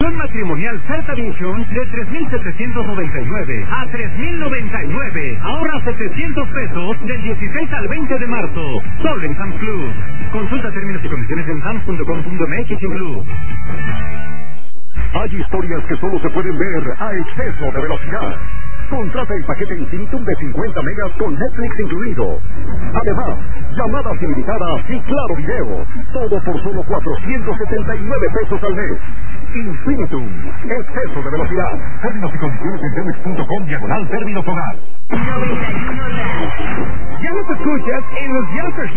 Promoción matrimonial Certa Vision de 3,799 a 3,099. Ahorra 700 pesos del 16 al 20 de marzo. Solo en Sam's Club. Consulta términos y condiciones en sams.com.mx Club. Hay historias que solo se pueden ver a exceso de velocidad. Contrata el paquete Infinitum de 50 megas con Netflix incluido. Además, llamadas ilimitadas y claro video. Todo por solo 479 pesos al mes. Infinitum, exceso de velocidad. Términos y condiciones en Netflix.com/términos hogar. 91 ya nos escuchas en los Yonkers